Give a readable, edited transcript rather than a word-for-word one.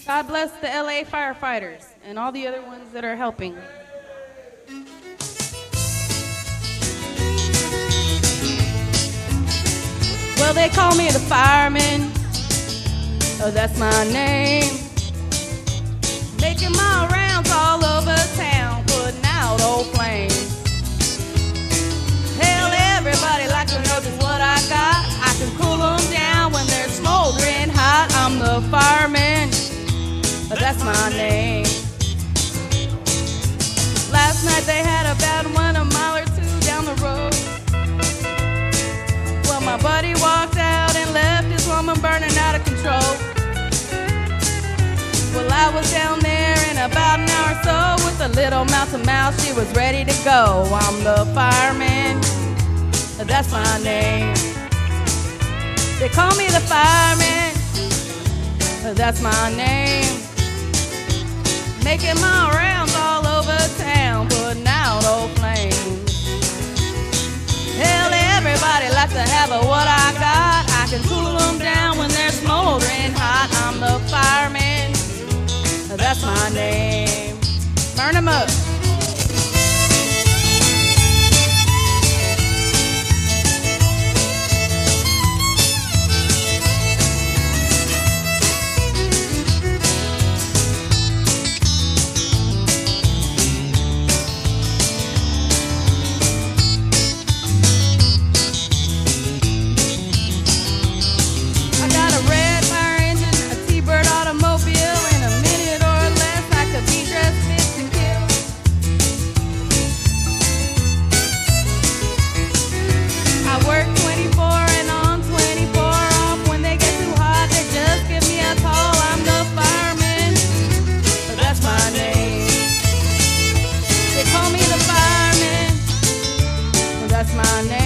God bless the LA firefighters and all the other ones that are helping. Well, they call me the fireman. Oh, that's my name. Making my rounds all over town, putting out old flames. Hell, everybody likes to know just what I got. I can cool them down when they're smoldering hot. I'm the fireman. That's my name. Last night they had a bad one a mile or two down the road. Well, my buddy walked out and left his woman burning out of control. Well, I was down there in about an hour or so with a little mouth to mouth. She was ready to go. I'm the fireman. That's my name. They call me the fireman. That's my name. Making my rounds all over town, putting out old flames. Hell, everybody likes to have a what I got. I can cool them down when they're smoldering hot. I'm the fireman. That's my name. Burn them up. That's my name.